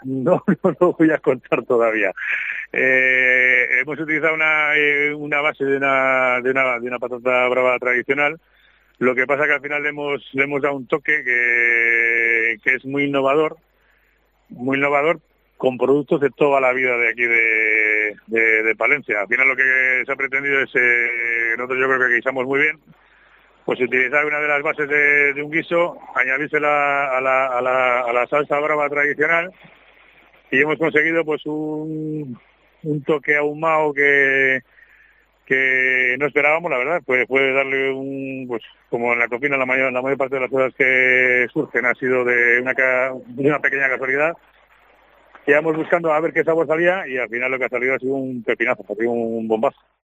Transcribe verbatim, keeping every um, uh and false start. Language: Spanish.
No, no lo voy a contar todavía. Eh, hemos utilizado una, eh, una base de una, de, una, de una patata brava tradicional. Lo que pasa que al final le hemos, le hemos dado un toque que, que es muy innovador, muy innovador con productos de toda la vida de aquí de, de, de Palencia. Al final lo que se ha pretendido es, eh, nosotros yo creo que guisamos muy bien, pues utilizar una de las bases de, de un guiso, añadírsela a la, a, la, a la salsa brava tradicional y hemos conseguido pues un, un toque ahumado que que no esperábamos, la verdad, pues puede darle un, pues como en la cocina la mayor, la mayor parte de las cosas que surgen ha sido de una, de una pequeña casualidad. Íbamos buscando a ver qué sabor salía y al final lo que ha salido ha sido un pepinazo, ha sido un bombazo.